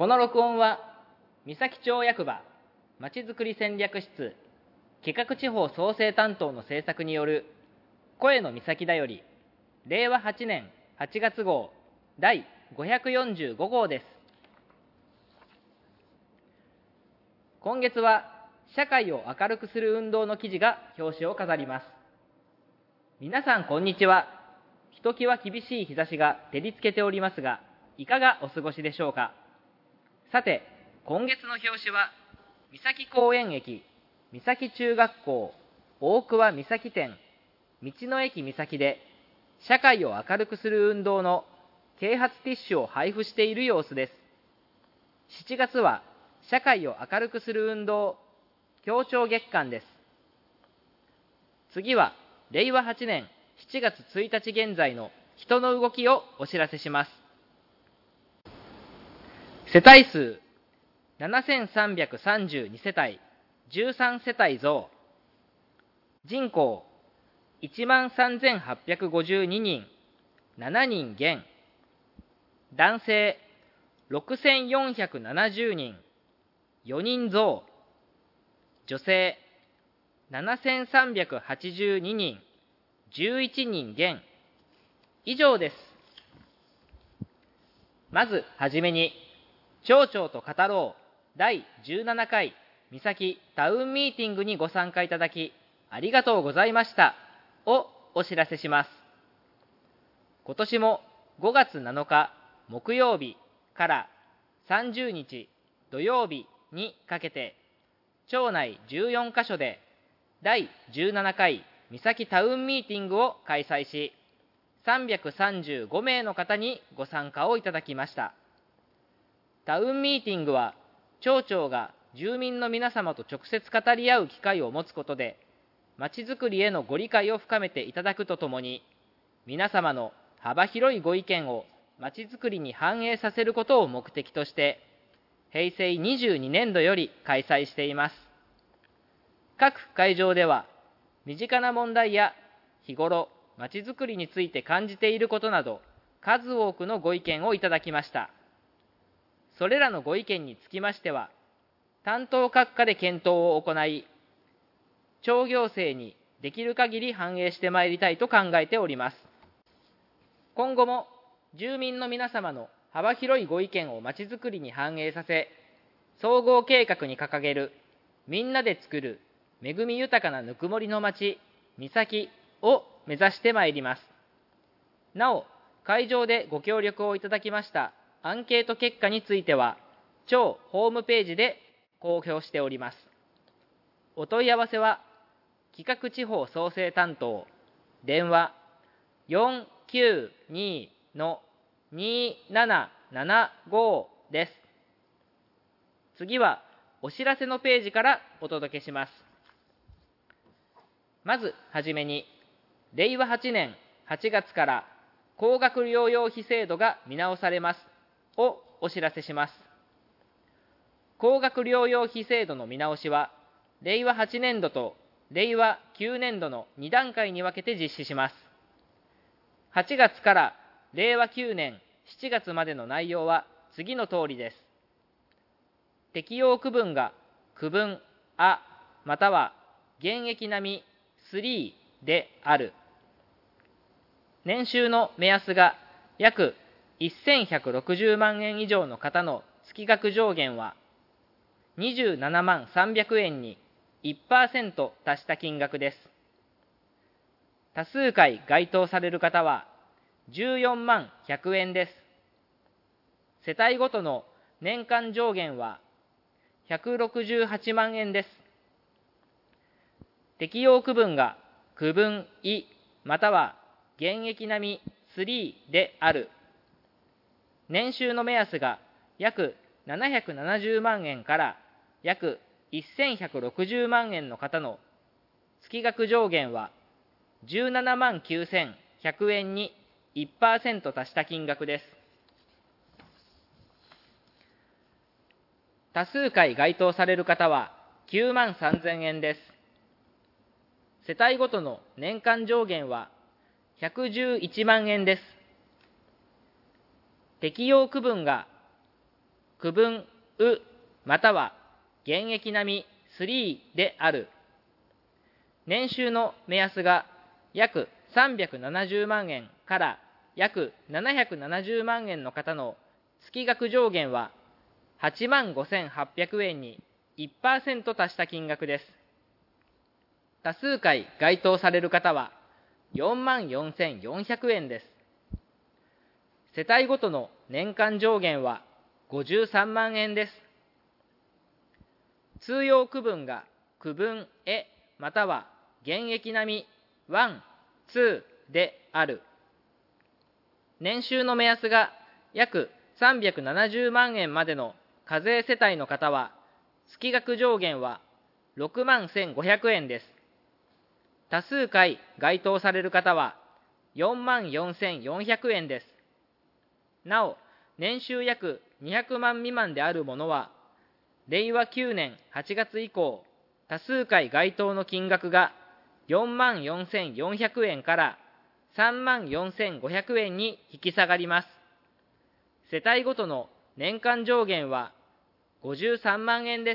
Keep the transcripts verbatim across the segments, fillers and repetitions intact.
この録音は三崎町役場まちづくり戦略室企画地方創生担当の制作による声の三崎だよりれいわはちねんはちがつ号だいごひゃくよんじゅうご号です。今月は社会を明るくする運動の記事が表紙を飾ります。皆さんこんにちは。ひときわ厳しい日差しが照りつけておりますが、いかがお過ごしでしょうか。さて、今月の表紙は三崎公園駅、三崎中学校、大桑三崎店、道の駅三崎で社会を明るくする運動の啓発ティッシュを配布している様子です。しちがつは社会を明るくする運動協調月間です。次はれいわはちねんしちがつついたち現在の人の動きをお知らせします。世帯数ななせんさんびゃくさんじゅうに世帯じゅうさん世帯増、人口いちまんさんぜんはっぴゃくごじゅうに人なな人減、男性ろくせんよんひゃくななじゅう人よ人増、女性ななせんさんびゃくはちじゅうに人じゅういち人減。以上です。まずはじめに、町長と語ろうだいじゅうななかい三崎タウンミーティングにご参加いただきありがとうございましたをお知らせします。今年もごがつなのか木曜日からさんじゅうにち土曜日にかけて、町内じゅうよんかしょでだいじゅうななかい三崎タウンミーティングを開催し、さんびゃくさんじゅうご名の方にご参加をいただきました。タウンミーティングは、町長が住民の皆様と直接語り合う機会を持つことで、まちづくりへのご理解を深めていただくとともに、皆様の幅広いご意見をまちづくりに反映させることを目的として、へいせいにじゅうにねんどより開催しています。各会場では、身近な問題や日頃まちづくりについて感じていることなど、数多くのご意見をいただきました。それらのご意見につきましては、担当各課で検討を行い、町行政にできる限り反映してまいりたいと考えております。今後も住民の皆様の幅広いご意見をまちづくりに反映させ、総合計画に掲げるみんなでつくる恵み豊かなぬくもりの町三崎を目指してまいります。なお、会場でご協力をいただきましたアンケート結果については、町ホームページで公表しております。お問い合わせは、企画地方創生担当、電話よんきゅうにのにななななごです。次は、お知らせのページからお届けします。まずはじめに、れいわはちねんはちがつから高額療養費制度が見直されますをお知らせします。高額療養費制度の見直しは、れいわはちねんどとれいわきゅうねんどのに段階に分けて実施します。はちがつかられいわきゅうねんしちがつまでの内容は次のとおりです。適用区分が区分あまたは現役並みさんである。年収の目安が約せんひゃくろくじゅうまんえん以上の方の月額上限はにじゅうななまんさんびゃくえんに いちパーセント 達した金額です。多数回該当される方はじゅうよんまんひゃくえんです。世帯ごとの年間上限はひゃくろくじゅうはちまんえんです。適用区分が区分いまたは現役並みさんである。年収の目安が約ななひゃくななじゅうまんえんから約せんひゃくろくじゅうまんえんの方の月額上限はじゅうななまんきゅうせんひゃくえんに いちパーセント 達した金額です。多数回該当される方はきゅうまんさんぜんえんです。世帯ごとの年間上限はひゃくじゅういちまんえんです。適用区分が区分うまたは現役並みさんである。年収の目安が約さんびゃくななじゅうまんえんから約ななひゃくななじゅうまんえんの方の月額上限ははちまんごせんはっぴゃくえんに いちパーセント 達した金額です。多数回該当される方はよんまんよんせんよんひゃくえんです。世帯ごとの年間上限はごじゅうさんまんえんです。通用区分が区分えまたは現役並みいち、にである。年収の目安が約さんびゃくななじゅうまんえんまでの課税世帯の方は、月額上限はろくまんせんごひゃくえんです。多数回該当される方はよんまんよんせんよんひゃくえんです。なお、年収約にひゃくまん未満であるものは、れいわきゅうねんはちがつ以降、多数回該当の金額がよんまんよんせんよんひゃくえんからさんまんよんせんごひゃくえんに引き下がります。世帯ごとの年間上限はごじゅうさんまんえんです。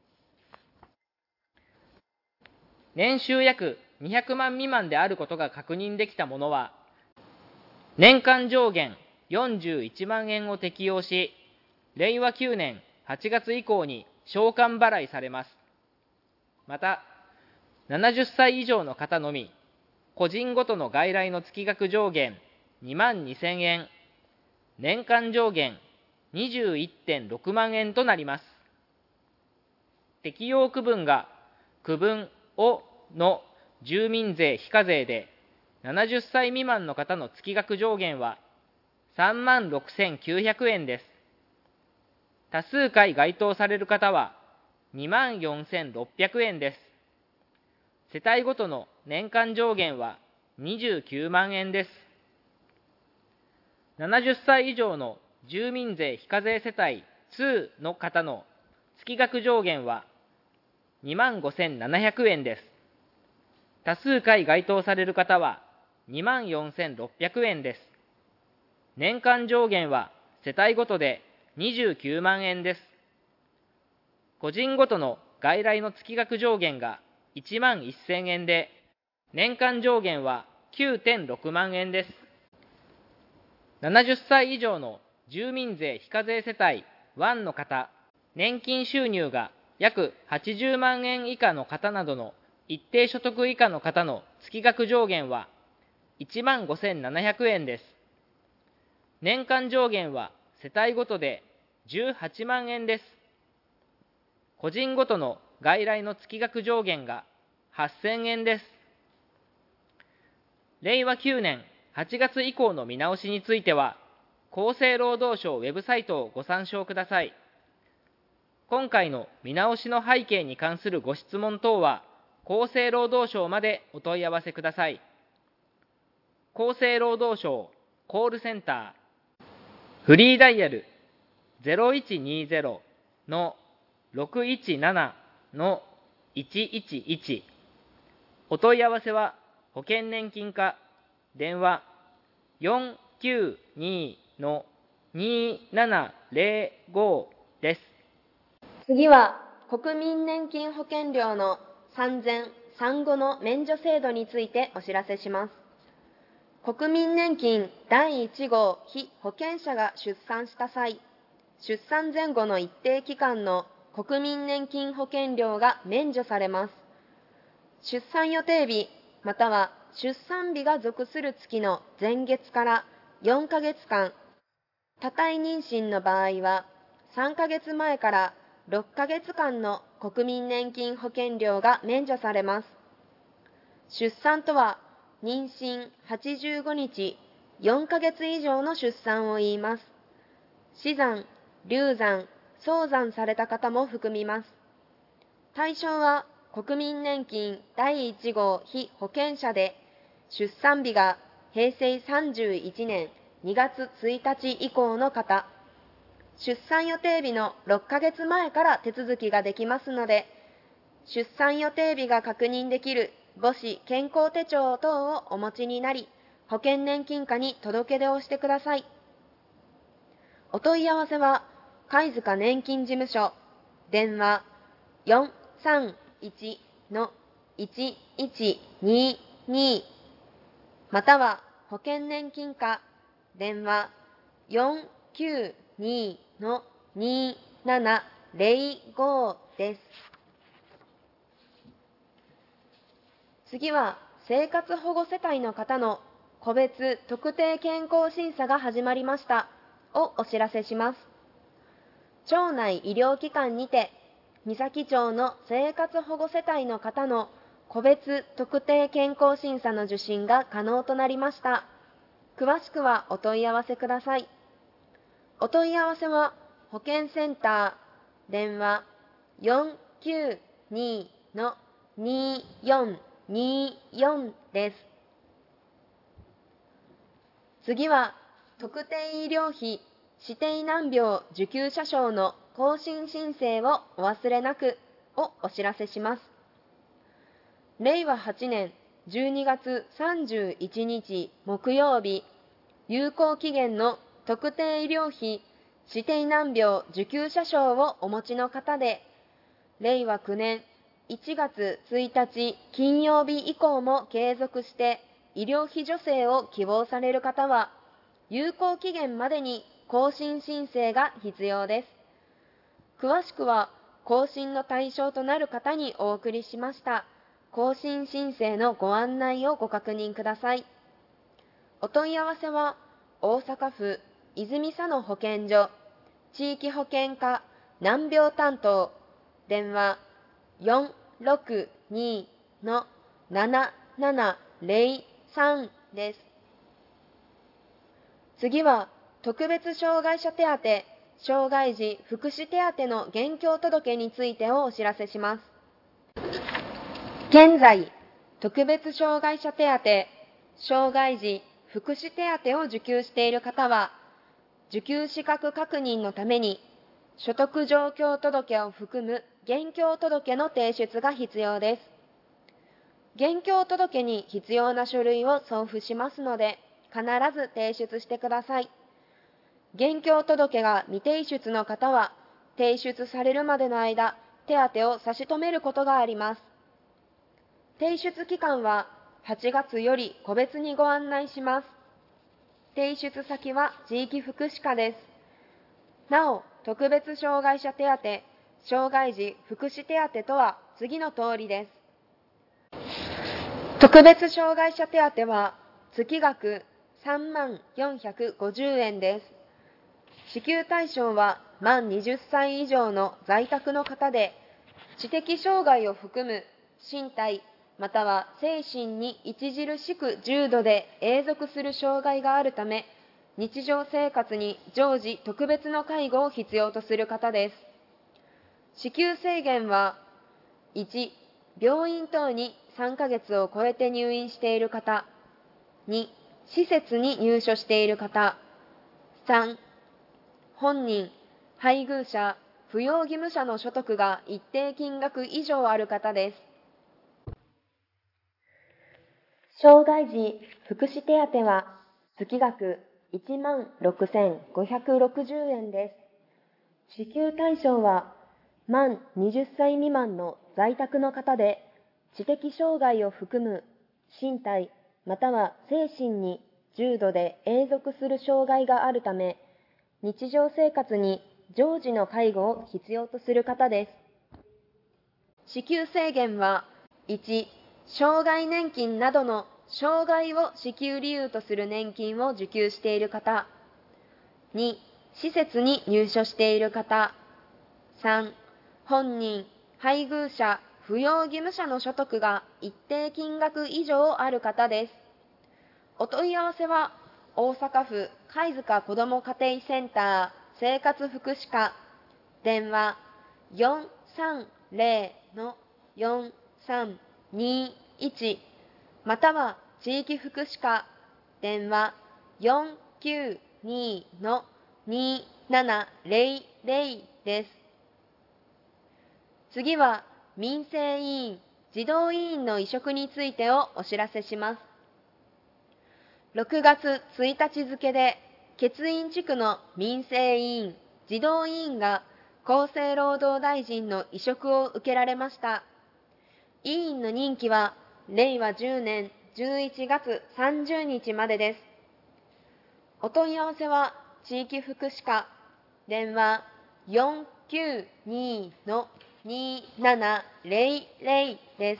年収約にひゃくまん未満であることが確認できたものは、年間上限よんじゅういちまんえんを適用し、れいわきゅうねんはちがつ以降に償還払いされます。また、ななじゅっさい以上の方のみ、個人ごとの外来の月額上限にまんにせんえん、年間上限 にじゅういってんろくまんえんとなります。適用区分が区分おの住民税非課税で、ななじゅっさい未満の方の月額上限はさんまんろくせんきゅうひゃくえんです。多数回該当される方はにまんよんせんろっぴゃくえんです。世帯ごとの年間上限はにじゅうきゅうまんえんです。ななじゅっさい以上の住民税非課税世帯にの方の月額上限はにまんごせんななひゃくえんです。多数回該当される方はにまんよんせんろっぴゃくえんです。年間上限は世帯ごとでにじゅうきゅうまんえんです。個人ごとの外来の月額上限がいちまんせんえんで、年間上限は きゅうてんろくまんえんです。ななじゅっさい以上の住民税非課税世帯いちの方、年金収入が約はちじゅうまんえん以下の方などの一定所得以下の方の月額上限はいちまんごせんななひゃくえんです。年間上限は世帯ごとでじゅうはちまんえんです。個人ごとの外来の月額上限がはっせんえんです。れいわきゅうねんはちがつ以降の見直しについては、厚生労働省ウェブサイトをご参照ください。今回の見直しの背景に関するご質問等は、厚生労働省までお問い合わせください。厚生労働省コールセンター、フリーダイヤル ゼロいちにゼロ のろくいちななのいちいちいち、お問い合わせは保険年金課、電話よんきゅうにのにーななぜろごです。 次は国民年金保険料の産前・産後の免除制度についてお知らせします。国民年金だいいち号被保険者が出産した際、出産前後の一定期間の国民年金保険料が免除されます。出産予定日または出産日が属する月の前月からよんかげつかん、多胎妊娠の場合はさんかげつまえからろっかげつかんの国民年金保険料が免除されます。出産とは、妊娠はちじゅうごにち、よんかげつ以上の出産を言います。死産、流産、早産された方も含みます。対象は、国民年金だいいち号被保険者で、出産日がへいせいさんじゅういちねんにがつついたち以降の方、出産予定日のろっかげつまえから手続きができますので、出産予定日が確認できる母子健康手帳等をお持ちになり、保険年金課に届け出をしてください。お問い合わせは、 貝塚年金事務所、電話 よんさんいちのいちいちにに または保険年金課、電話 よんきゅうにのにななゼロご です。次は生活保護世帯の方の個別特定健康審査が始まりましたをお知らせします。町内医療機関にて三崎町の生活保護世帯の方の個別特定健康審査の受診が可能となりました。詳しくはお問い合わせください。お問い合わせは保健センター、電話 よんきゅうにのによんによん です。次は特定医療費指定難病受給者証の更新申請をお忘れなくをお知らせします。れいわはちねんじゅうにがつさんじゅういちにち木曜日、有効期限の特定医療費指定難病受給者証をお持ちの方で、れいわきゅうねんいちがつついたち金曜日以降も継続して医療費助成を希望される方は、有効期限までに更新申請が必要です。詳しくは更新の対象となる方にお送りしました更新申請のご案内をご確認ください。お問い合わせは大阪府泉佐野保健所地域保健課難病担当、電話 よんろくにのななななゼロさん です。次は特別障害者手当、障害児福祉手当の現況届についてをお知らせします。現在、特別障害者手当、障害児福祉手当を受給している方は、受給資格確認のために、所得状況届を含む現況届の提出が必要です。現況届に必要な書類を送付しますので、必ず提出してください。現況届が未提出の方は、提出されるまでの間、手当を差し止めることがあります。提出期間ははちがつより個別にご案内します。提出先は地域福祉課です。なお、特別障害者手当、障害児福祉手当とは次の通りです。特別障害者手当は月額さんまんよんひゃくごじゅうえんです。支給対象は満はたち以上の在宅の方で、知的障害を含む身体または精神に著しく重度で永続する障害があるため、日常生活に常時特別の介護を必要とする方です。支給制限は、いち、病院等にさんかげつを超えて入院している方、に、施設に入所している方、さん、本人、配偶者、扶養義務者の所得が一定金額以上ある方です。障害児福祉手当は月額いちまんろくせんごひゃくろくじゅうえんです。支給対象は満はたち未満の在宅の方で、知的障害を含む身体または精神に重度で永続する障害があるため、日常生活に常時の介護を必要とする方です。支給制限は、いち、障害年金などの障害を支給理由とする年金を受給している方、に、施設に入所している方、さん、本人、配偶者、扶養義務者の所得が一定金額以上ある方です。お問い合わせは、大阪府貝塚子ども家庭センター生活福祉課、電話 よんさんゼロのよんさんにいち または地域福祉課、電話 よんきゅうにのにななゼロゼロ です。次は民生委員、児童委員の委嘱についてをお知らせします。ろくがつついたち付で欠員地区の民生委員、 児童委員が厚生労働大臣の委嘱を受けられました。委員の任期はれいわじゅうねんじゅういちがつさんじゅうにちまでです。お問い合わせは地域福祉課、電話 よんきゅうに にななぜろぜろ です。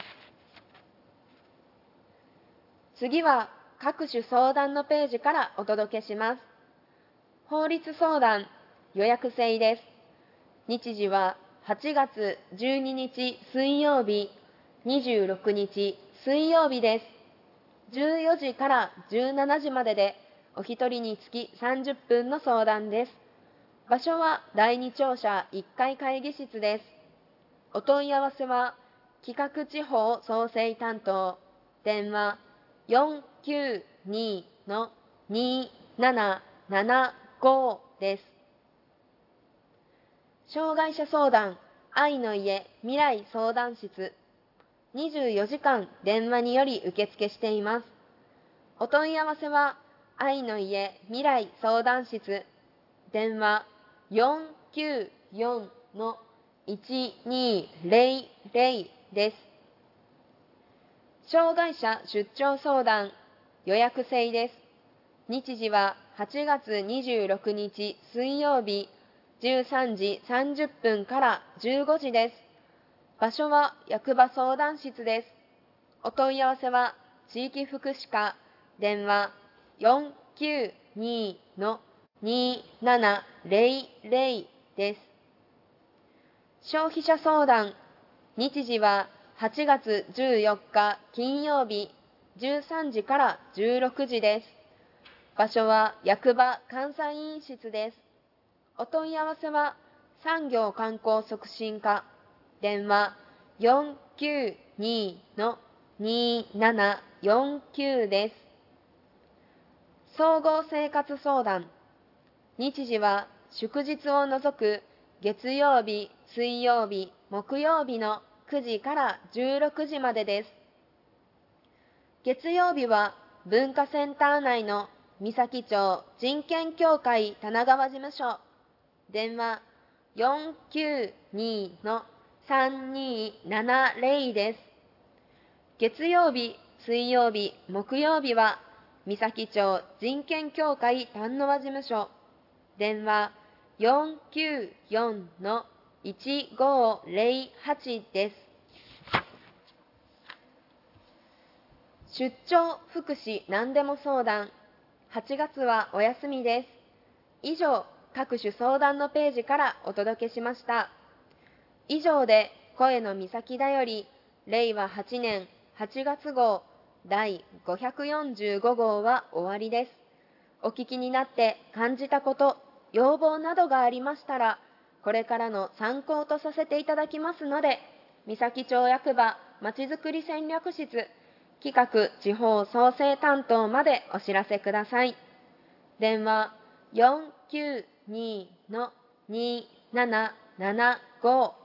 次は各種相談のページからお届けします。法律相談予約制です。日時ははちがつじゅうににち水曜日、にじゅうろくにち水曜日です。じゅうよじからじゅうしちじまでで、お一人につきさんじゅっぷんの相談です。場所はだいに庁舎いっかい会議室です。お問い合わせは企画地方創生担当、電話 よんきゅうに にななななご です。障害者相談愛の家未来相談室、にじゅうよじかん電話により受付しています。お問い合わせは愛の家未来相談室、電話 よんきゅうよん いちにぜろぜろ です。障害者出張相談予約制です。日時ははちがつにじゅうろくにち水曜日、じゅうさんじさんじゅっぷんからじゅうごじです。場所は役場相談室です。お問い合わせは地域福祉課、電話 よんきゅうに にななぜろぜろ です。消費者相談日時ははちがつじゅうよっか金曜日、じゅうさんじからじゅうろくじです。場所は役場監査委員室です。お問い合わせは産業観光促進課、電話 よんきゅうに にななよんきゅう です。総合生活相談日時は祝日を除く月曜日、水曜日、木曜日のくじからじゅうろくじまでです。月曜日は文化センター内の三崎町人権協会棚川事務所、電話 よんきゅうに さんにななぜろ です。月曜日、水曜日、木曜日は三崎町人権協会丹野和事務所、電話 よんきゅうよん いちごぜろはち です。出張福祉何でも相談はちがつはお休みです。以上、各種相談のページからお届けしました。以上で声のみさきだよりれいわはちねんはちがつ号だいごひゃくよんじゅうご号は終わりです。お聞きになって感じたこと、要望などがありましたら、これからの参考とさせていただきますので、三崎町役場まちづくり戦略室企画地方創生担当までお知らせください。電話 よんきゅうに にななななご